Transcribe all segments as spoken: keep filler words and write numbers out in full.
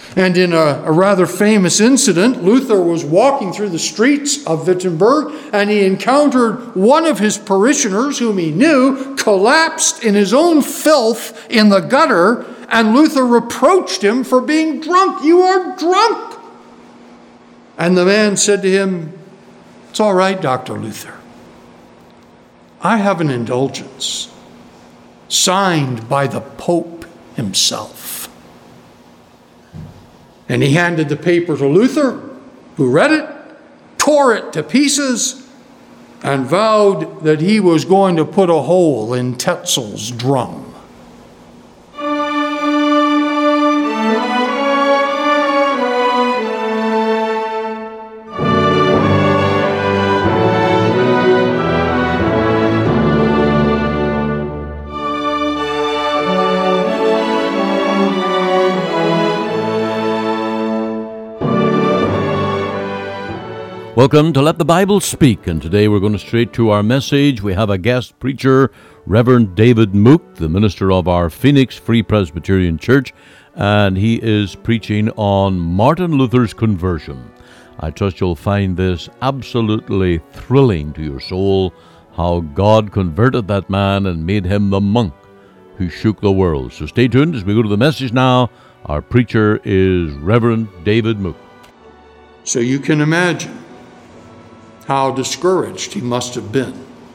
And in a, a rather famous incident, Luther was walking through the streets of Wittenberg, and he encountered one of his parishioners whom he knew collapsed in his own filth in the gutter, and Luther reproached him for being drunk. "You are drunk." And the man said to him, "It's all right, Doctor Luther. I have an indulgence signed by the Pope himself." And he handed the paper to Luther, who read it, tore it to pieces, and vowed that he was going to put a hole in Tetzel's drum. Welcome to Let the Bible Speak, and today we're going straight to our message. We have a guest preacher, Reverend David Mook, the minister of our Phoenix Free Presbyterian Church, and he is preaching on Martin Luther's conversion. I trust you'll find this absolutely thrilling to your soul, how God converted that man and made him the monk who shook the world. So stay tuned as we go to the message now. Our preacher is Reverend David Mook. So you can imagine how discouraged he must have been.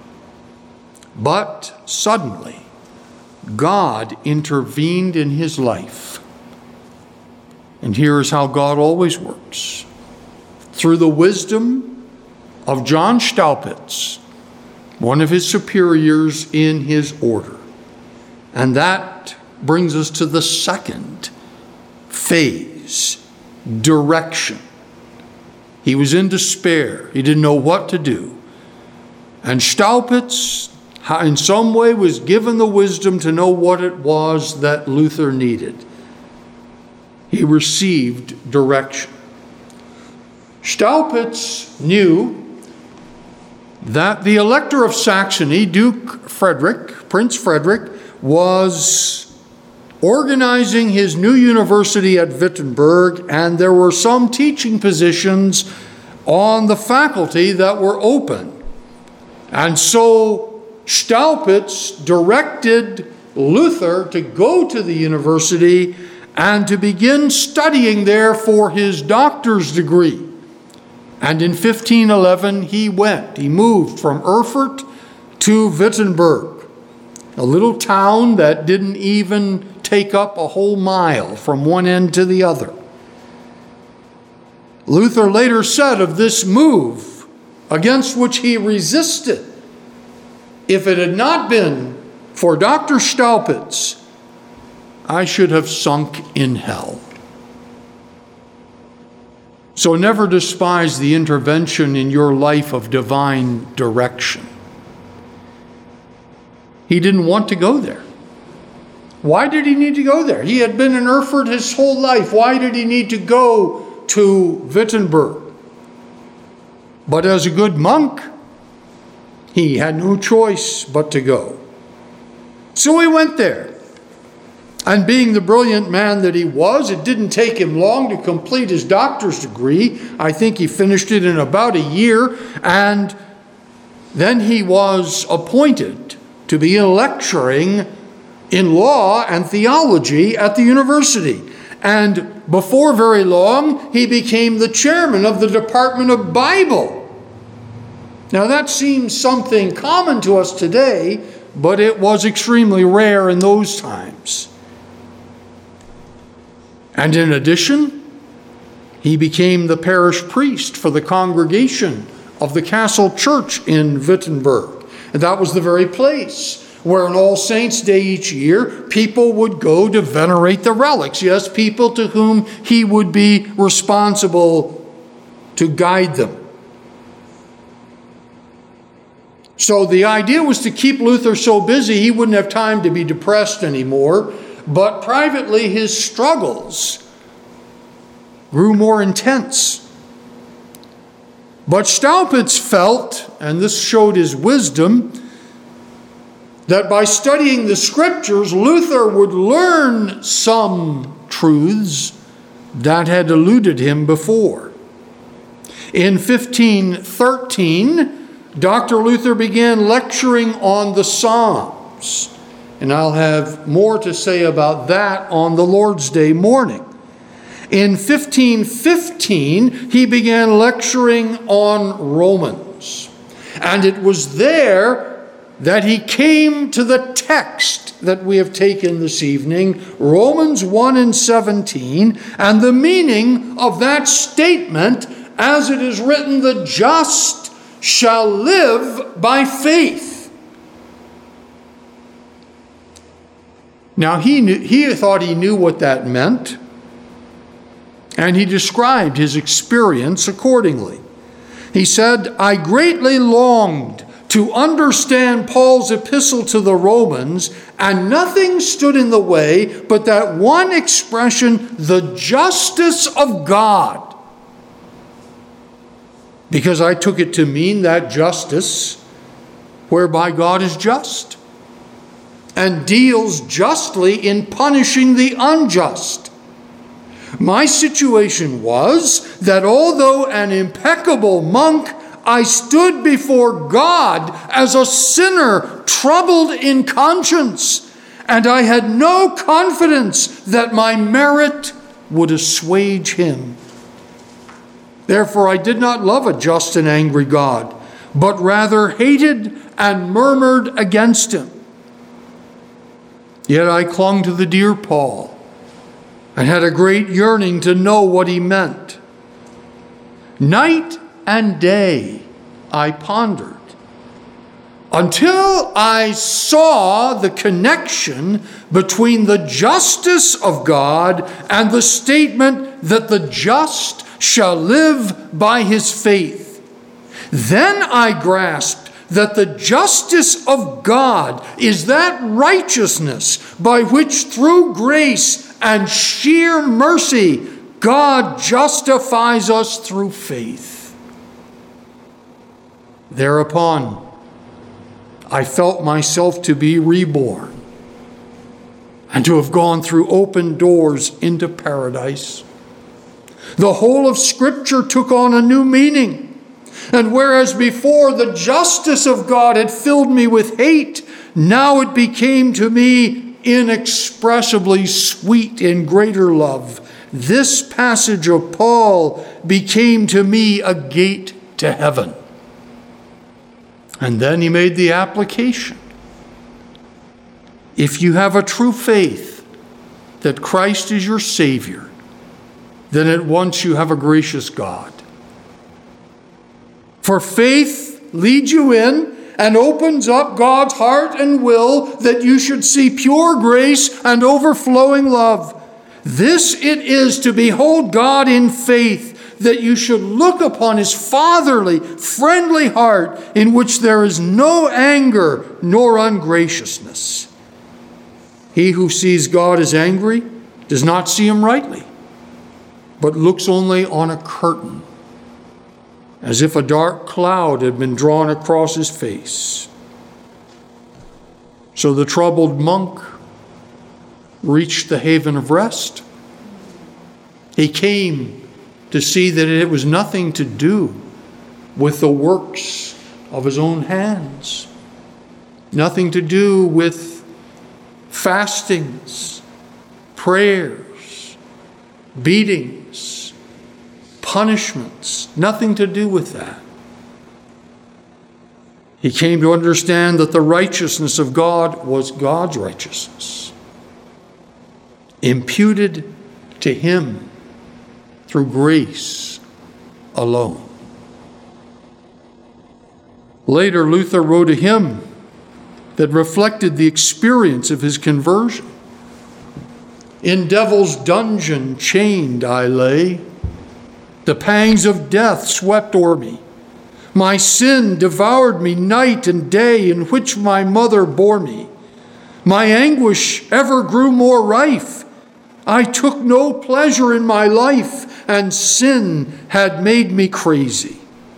But suddenly, God intervened in his life. And here is how God always works. Through the wisdom of John Staupitz, one of his superiors in his order. And that brings us to the second phase, direction. He was in despair. He didn't know what to do. And Staupitz, in some way, was given the wisdom to know what it was that Luther needed. He received direction. Staupitz knew that the Elector of Saxony, Duke Frederick, Prince Frederick, was organizing his new university at Wittenberg, and there were some teaching positions on the faculty that were open. And so Staupitz directed Luther to go to the university and to begin studying there for his doctor's degree. And in fifteen eleven, he went. He moved from Erfurt to Wittenberg, a little town that didn't even take up a whole mile from one end to the other. Luther later said of this move, against which he resisted, "If it had not been for Doctor Staupitz, I should have sunk in hell." So never despise the intervention in your life of divine direction. He didn't want to go there. Why did he need to go there? He had been in Erfurt his whole life. Why did he need to go to Wittenberg? But as a good monk, he had no choice but to go. So he went there. And being the brilliant man that he was, it didn't take him long to complete his doctor's degree. I think he finished it in about a year. And then he was appointed to be lecturing in law and theology at the university. And before very long, he became the chairman of the Department of Bible. Now that seems something common to us today, but it was extremely rare in those times. And in addition, he became the parish priest for the congregation of the Castle Church in Wittenberg. And that was the very place where on All Saints' Day each year, people would go to venerate the relics. Yes, people to whom he would be responsible to guide them. So the idea was to keep Luther so busy he wouldn't have time to be depressed anymore. But privately, his struggles grew more intense. But Staupitz felt, and this showed his wisdom, that by studying the Scriptures, Luther would learn some truths that had eluded him before. In fifteen thirteen, Doctor Luther began lecturing on the Psalms, and I'll have more to say about that on the Lord's Day morning. In fifteen fifteen, he began lecturing on Romans, and it was there that he came to the text that we have taken this evening, Romans one and seventeen, and the meaning of that statement as it is written, the just shall live by faith. Now he knew, he thought he knew what that meant, and he described his experience accordingly. He said, I greatly longed to understand Paul's epistle to the Romans, and nothing stood in the way but that one expression, the justice of God. Because I took it to mean that justice whereby God is just and deals justly in punishing the unjust. My situation was that although an impeccable monk, I stood before God as a sinner troubled in conscience, and I had no confidence that my merit would assuage him. Therefore I did not love a just and angry God, but rather hated and murmured against him. Yet I clung to the dear Paul and had a great yearning to know what he meant. Night and day I pondered until I saw the connection between the justice of God and the statement that the just shall live by his faith. Then I grasped that the justice of God is that righteousness by which through grace and sheer mercy God justifies us through faith. Thereupon, I felt myself to be reborn and to have gone through open doors into paradise. The whole of Scripture took on a new meaning. And whereas before the justice of God had filled me with hate, now it became to me inexpressibly sweet in greater love. This passage of Paul became to me a gate to heaven. And then he made the application. If you have a true faith that Christ is your Savior, then at once you have a gracious God. For faith leads you in and opens up God's heart and will that you should see pure grace and overflowing love. This it is to behold God in faith, that you should look upon his fatherly, friendly heart in which there is no anger nor ungraciousness. He who sees God as angry does not see him rightly, but looks only on a curtain, as if a dark cloud had been drawn across his face. So the troubled monk reached the haven of rest. He came to see that it was nothing to do with the works of his own hands, nothing to do with fastings, prayers, beatings, punishments, nothing to do with that. He came to understand that the righteousness of God was God's righteousness, imputed to him through grace alone. Later, Luther wrote a hymn that reflected the experience of his conversion. In devil's dungeon chained I lay, the pangs of death swept o'er me. My sin devoured me night and day, in which my mother bore me. My anguish ever grew more rife. I took no pleasure in my life, and sin had made me crazy.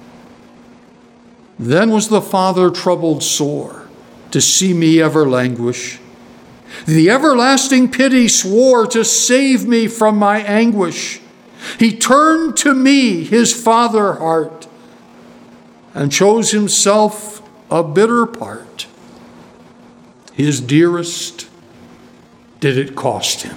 Then was the Father troubled sore to see me ever languish. The everlasting pity swore to save me from my anguish. He turned to me, his father heart, and chose himself a bitter part. His dearest did it cost him.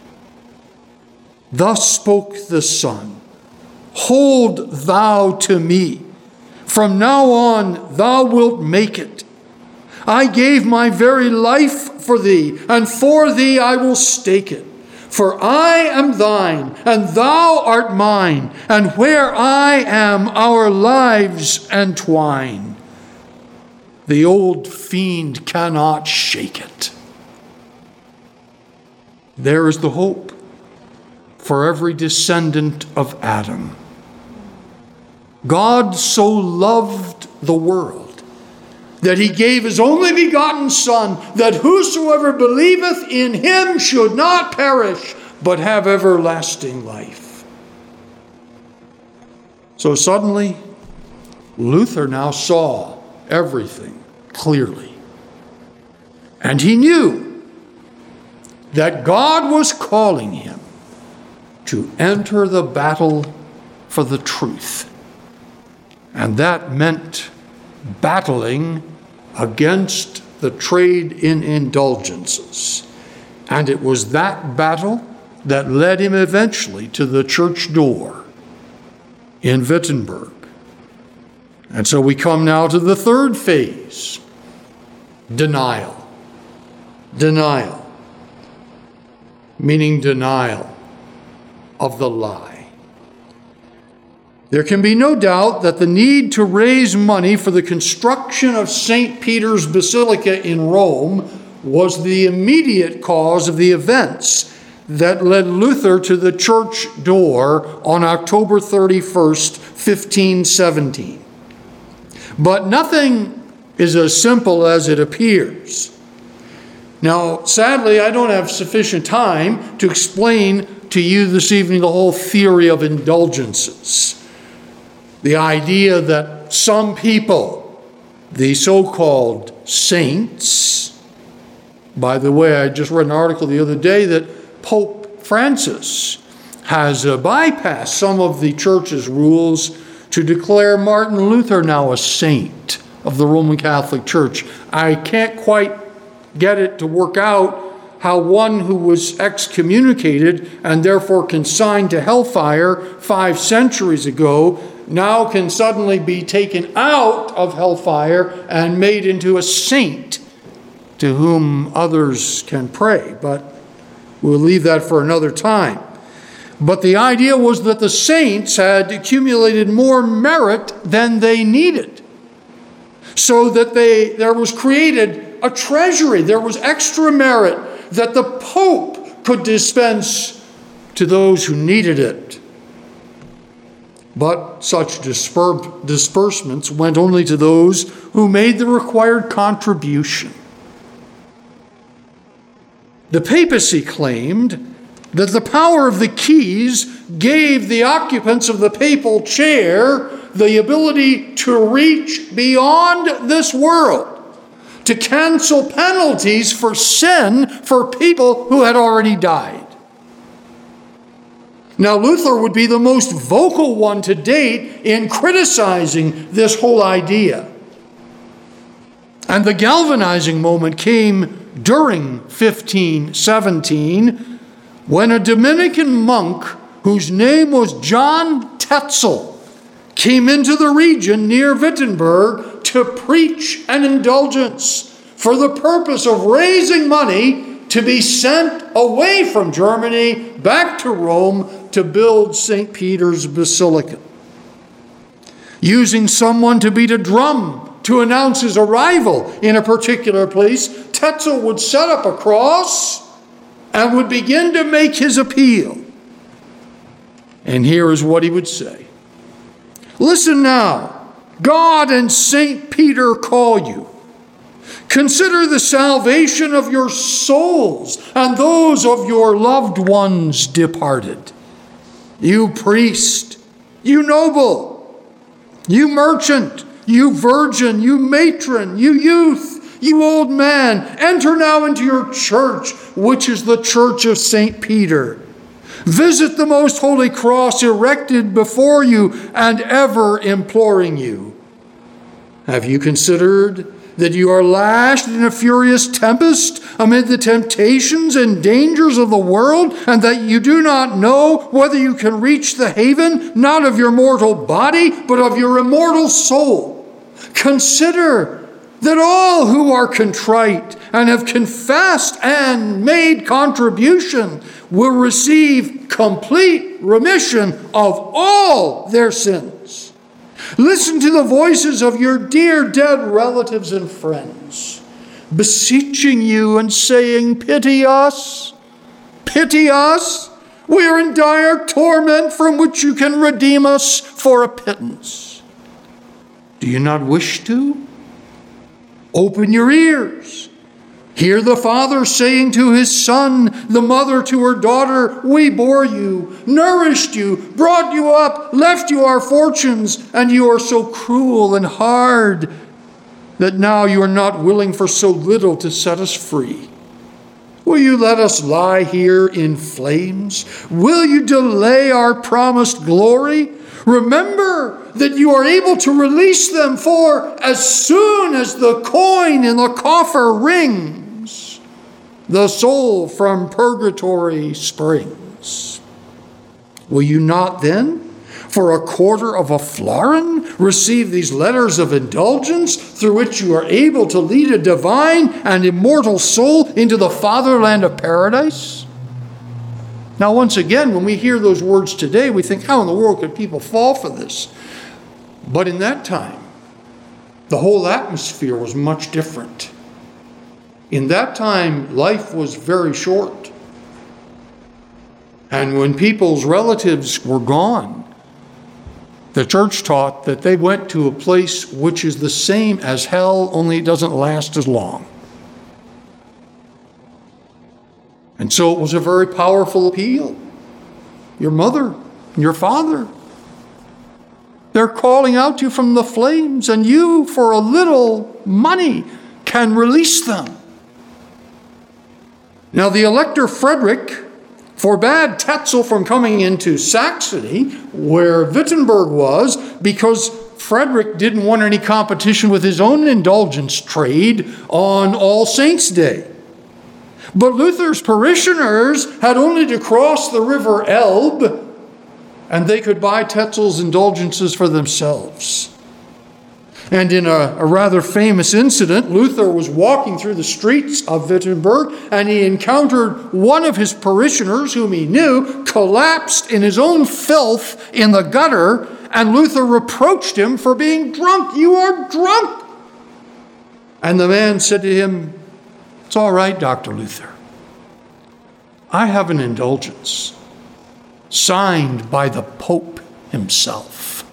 Thus spoke the Son, hold thou to me. From now on thou wilt make it. I gave my very life for thee, and for thee I will stake it. For I am thine, and thou art mine, and where I am our lives entwine. The old fiend cannot shake it. There is the hope for every descendant of Adam. God so loved the world that he gave his only begotten Son, that whosoever believeth in him should not perish, but have everlasting life. So suddenly, Luther now saw everything clearly. And he knew that God was calling him to enter the battle for the truth. And that meant battling against the trade in indulgences. And it was that battle that led him eventually to the church door in Wittenberg. And so we come now to the third phase, denial. Denial, meaning denial of the lie. There can be no doubt that the need to raise money for the construction of Saint Peter's Basilica in Rome was the immediate cause of the events that led Luther to the church door on October thirty-first, fifteen seventeen. But nothing is as simple as it appears. Now, sadly, I don't have sufficient time to explain to you this evening the whole theory of indulgences. The idea that some people, the so-called saints, by the way, I just read an article the other day that Pope Francis has uh, bypassed some of the church's rules to declare Martin Luther now a saint of the Roman Catholic Church. I can't quite get it to work out how one who was excommunicated and therefore consigned to hellfire five centuries ago now can suddenly be taken out of hellfire and made into a saint to whom others can pray. But we'll leave that for another time. But the idea was that the saints had accumulated more merit than they needed, so that they there was created a treasury, there was extra merit that the Pope could dispense to those who needed it. But such disper- disbursements went only to those who made the required contribution. The papacy claimed that the power of the keys gave the occupants of the papal chair the ability to reach beyond this world, to cancel penalties for sin for people who had already died. Now, Luther would be the most vocal one to date in criticizing this whole idea. And the galvanizing moment came during fifteen seventeen, when a Dominican monk whose name was John Tetzel came into the region near Wittenberg to preach an indulgence for the purpose of raising money to be sent away from Germany back to Rome to build Saint Peter's Basilica. Using someone to beat a drum to announce his arrival in a particular place, Tetzel would set up a cross and would begin to make his appeal. And here is what he would say. Listen now, God and Saint Peter call you. Consider the salvation of your souls and those of your loved ones departed. You priest, you noble, you merchant, you virgin, you matron, you youth, you old man, enter now into your church, which is the church of Saint Peter. Visit the most holy cross erected before you and ever imploring you. Have you considered that you are lashed in a furious tempest amid the temptations and dangers of the world, and that you do not know whether you can reach the haven, not of your mortal body, but of your immortal soul? Consider that all who are contrite and have confessed and made contribution will receive complete remission of all their sins. Listen to the voices of your dear dead relatives and friends, beseeching you and saying, "Pity us, pity us. We are in dire torment from which you can redeem us for a pittance." Do you not wish to? Open your ears. Hear the father saying to his son, the mother to her daughter, "We bore you, nourished you, brought you up, left you our fortunes, and you are so cruel and hard that now you are not willing for so little to set us free. Will you let us lie here in flames? Will you delay our promised glory? Remember that you are able to release them, for as soon as the coin in the coffer rings, the soul from purgatory springs. Will you not then, for a quarter of a florin, receive these letters of indulgence through which you are able to lead a divine and immortal soul into the fatherland of paradise? Now, once again, when we hear those words today, we think, how in the world could people fall for this? But in that time, the whole atmosphere was much different. In that time, life was very short. And when people's relatives were gone, the church taught that they went to a place which is the same as hell, only it doesn't last as long. And so it was a very powerful appeal. Your mother and your father, they're calling out to you from the flames, and you, for a little money, can release them. Now, the Elector Frederick forbade Tetzel from coming into Saxony, where Wittenberg was, because Frederick didn't want any competition with his own indulgence trade on All Saints' Day. But Luther's parishioners had only to cross the river Elbe, and they could buy Tetzel's indulgences for themselves. And in a, a rather famous incident, Luther was walking through the streets of Wittenberg, and he encountered one of his parishioners, whom he knew, collapsed in his own filth in the gutter, and Luther reproached him for being drunk. "You are drunk!" And the man said to him, "It's all right, Doctor Luther. I have an indulgence signed by the Pope himself."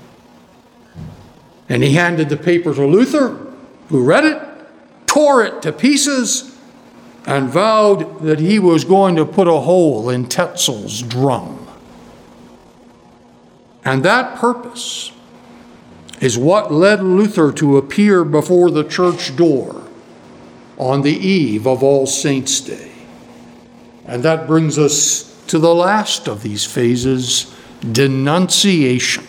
And he handed the paper to Luther, who read it, tore it to pieces, and vowed that he was going to put a hole in Tetzel's drum. And that purpose is what led Luther to appear before the church door on the eve of All Saints' Day. And that brings us to the last of these phases, denunciation.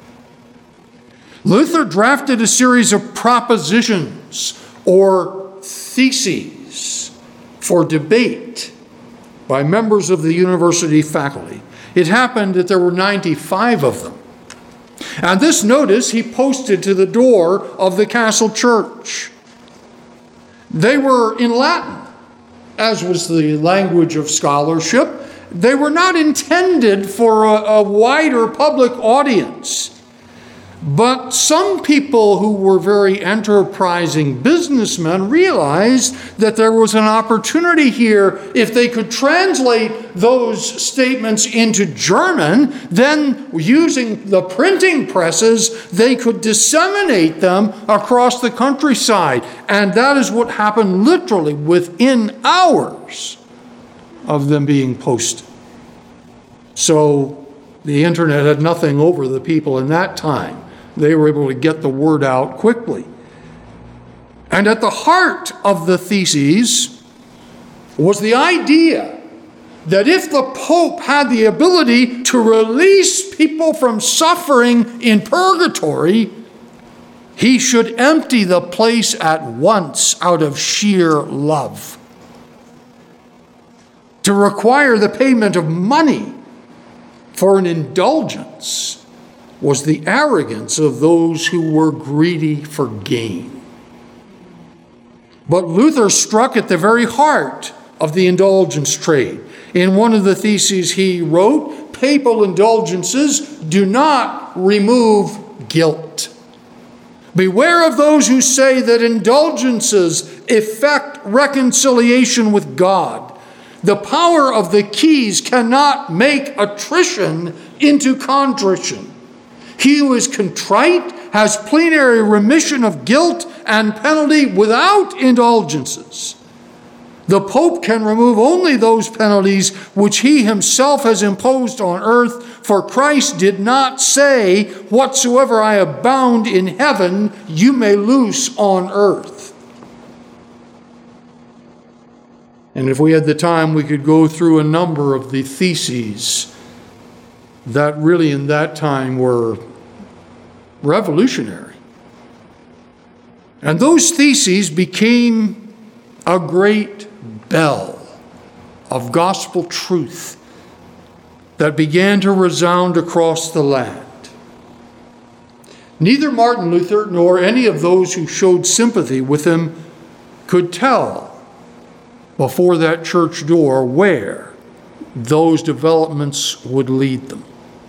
Luther drafted a series of propositions or theses for debate by members of the university faculty. It happened that there were ninety-five of them. And this notice he posted to the door of the castle church. They were in Latin, as was the language of scholarship. They were not intended for a, a wider public audience. But some people who were very enterprising businessmen realized that there was an opportunity here. If they could translate those statements into German, then using the printing presses, they could disseminate them across the countryside. And that is what happened literally within hours of them being posted. So the internet had nothing over the people in that time. They were able to get the word out quickly. And at the heart of the theses was the idea that if the Pope had the ability to release people from suffering in purgatory, he should empty the place at once out of sheer love. To require the payment of money for an indulgence was the arrogance of those who were greedy for gain. But Luther struck at the very heart of the indulgence trade. In one of the theses he wrote, papal indulgences do not remove guilt. Beware of those who say that indulgences effect reconciliation with God. The power of the keys cannot make attrition into contrition. He who is contrite has plenary remission of guilt and penalty without indulgences. The Pope can remove only those penalties which he himself has imposed on earth, for Christ did not say, "Whatsoever I have bound in heaven, you may loose on earth." And if we had the time, we could go through a number of the theses that really in that time were revolutionary. And those theses became a great bell of gospel truth that began to resound across the land. Neither Martin Luther nor any of those who showed sympathy with him could tell before that church door where those developments would lead them.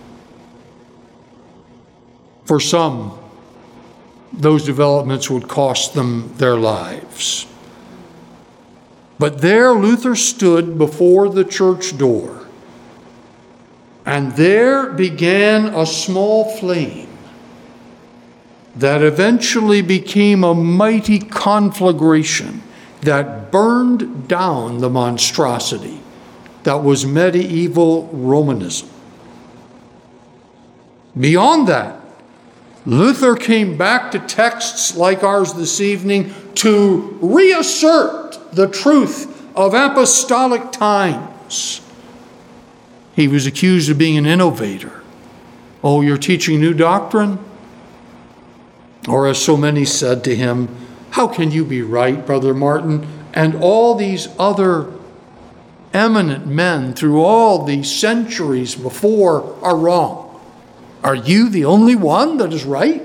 For some, those developments would cost them their lives. But there Luther stood before the church door, and there began a small flame that eventually became a mighty conflagration that burned down the monstrosity that was medieval Romanism. Beyond that, Luther came back to texts like ours this evening to reassert the truth of apostolic times. He was accused of being an innovator. Oh, you're teaching new doctrine? Or as so many said to him, how can you be right, Brother Martin, and all these other eminent men through all these centuries before are wrong? Are you the only one that is right?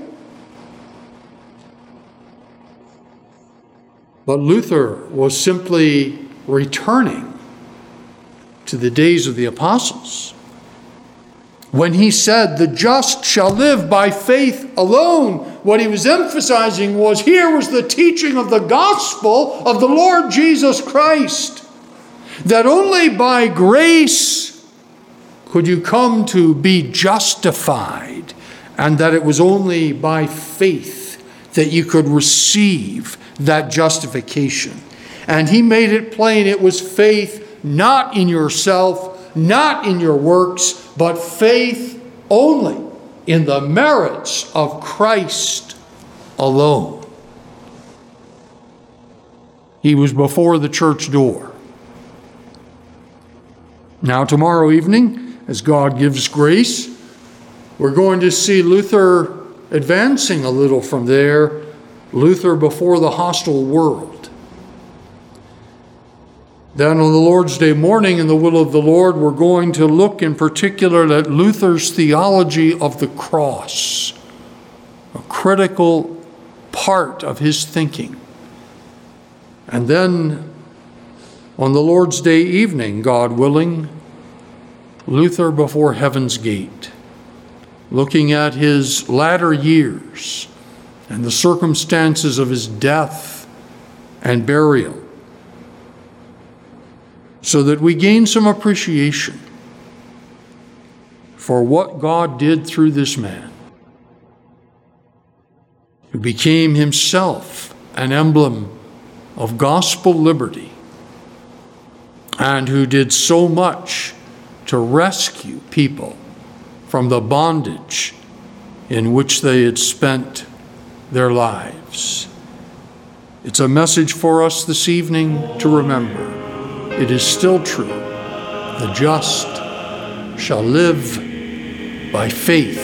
But Luther was simply returning to the days of the apostles, when he said, the just shall live by faith alone. What he was emphasizing was, here was the teaching of the gospel of the Lord Jesus Christ, that only by grace could you come to be justified, and that it was only by faith that you could receive that justification. And he made it plain it was faith not in yourself, not in your works, but faith only in the merits of Christ alone. He was before the church door. Now, tomorrow evening, as God gives grace, we're going to see Luther advancing a little from there, Luther before the hostile world. Then on the Lord's Day morning, in the will of the Lord, we're going to look in particular at Luther's theology of the cross, a critical part of his thinking. And then on the Lord's Day evening, God willing, Luther before heaven's gate, looking at his latter years and the circumstances of his death and burial, so that we gain some appreciation for what God did through this man, who became himself an emblem of gospel liberty, and who did so much to rescue people from the bondage in which they had spent their lives. It's a message for us this evening to remember. It is still true. The just shall live by faith.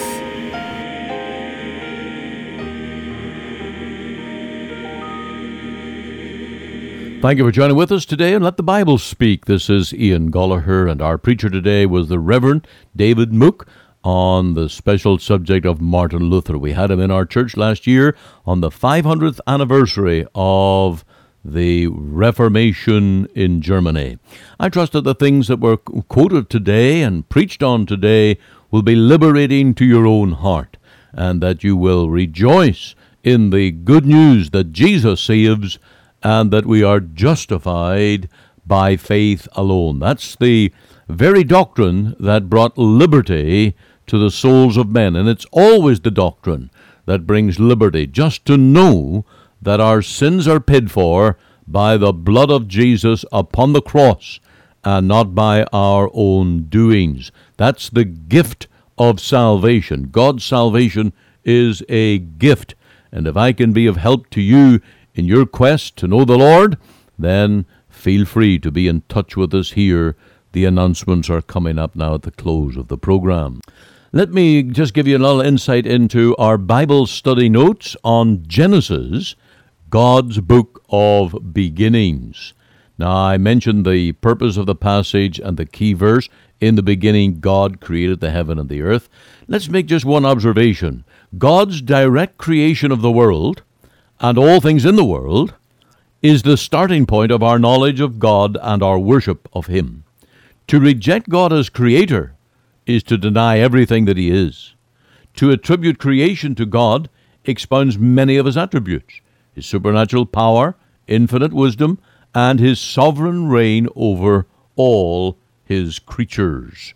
Thank you for joining with us today and Let the Bible Speak. This is Ian Gollaher, and our preacher today was the Reverend David Mook on the special subject of Martin Luther. We had him in our church last year on the five hundredth anniversary of the Reformation in Germany. I trust that the things that were quoted today and preached on today will be liberating to your own heart, and that you will rejoice in the good news that Jesus saves and that we are justified by faith alone. That's the very doctrine that brought liberty to the souls of men, and it's always the doctrine that brings liberty, just to know that our sins are paid for by the blood of Jesus upon the cross and not by our own doings. That's the gift of salvation. God's salvation is a gift, and if I can be of help to you in your quest to know the Lord, then feel free to be in touch with us here. The announcements are coming up now at the close of the program. Let me just give you a little insight into our Bible study notes on Genesis, God's book of beginnings. Now, I mentioned the purpose of the passage and the key verse. In the beginning, God created the heaven and the earth. Let's make just one observation. God's direct creation of the world and all things in the world is the starting point of our knowledge of God and our worship of Him. To reject God as Creator is to deny everything that He is. To attribute creation to God expounds many of His attributes: His supernatural power, infinite wisdom, and His sovereign reign over all His creatures.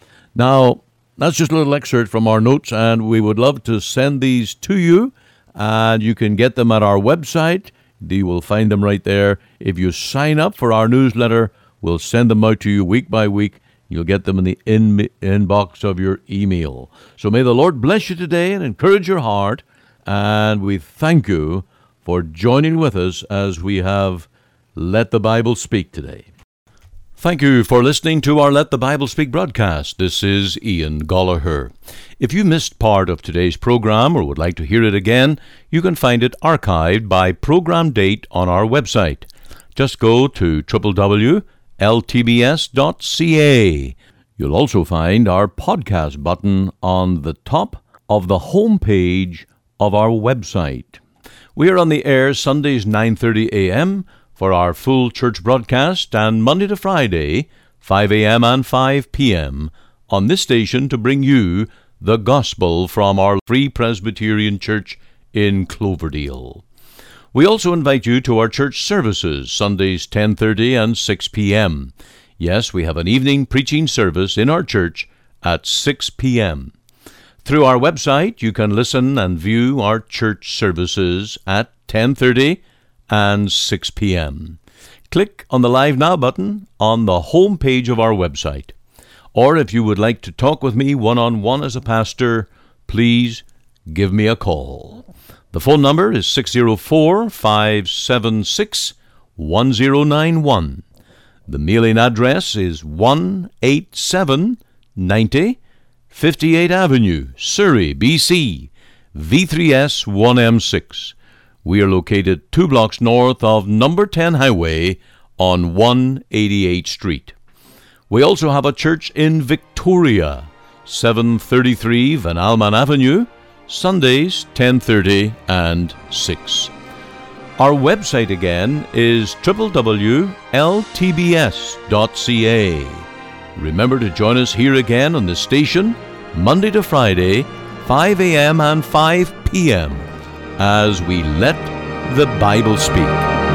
Now, that's just a little excerpt from our notes, and we would love to send these to you, and you can get them at our website. You will find them right there. If you sign up for our newsletter, we'll send them out to you week by week. You'll get them in the in- inbox of your email. So may the Lord bless you today and encourage your heart, and we thank you for joining with us as we have Let the Bible Speak today. Thank you for listening to our Let the Bible Speak broadcast. This is Ian Gollaher. If you missed part of today's program or would like to hear it again, you can find it archived by program date on our website. Just go to w w w dot l t b s dot c a. You'll also find our podcast button on the top of the home page of our website. We are on the air Sundays nine thirty a.m., for our full church broadcast, and Monday to Friday, five a.m. and five p.m. on this station to bring you the gospel from our Free Presbyterian Church in Cloverdale. We also invite you to our church services, Sundays ten thirty and six p.m. Yes, we have an evening preaching service in our church at six p.m. Through our website, you can listen and view our church services at ten thirty and six p.m. Click on the Live Now button on the home page of our website. Or if you would like to talk with me one-on-one as a pastor, please give me a call. The phone number is six oh four, five seven six, one oh nine one. The mailing address is one eighty-seven ninety fifty-eighth Avenue, Surrey, B C, V three S one M six. We are located two blocks north of number ten Highway on one eighty-eighth Street. We also have a church in Victoria, seven thirty-three Van Alman Avenue, Sundays ten thirty and six. Our website again is w w w dot l t b s dot c a. Remember to join us here again on the station, Monday to Friday, five a.m. and five p.m. as we let the Bible speak.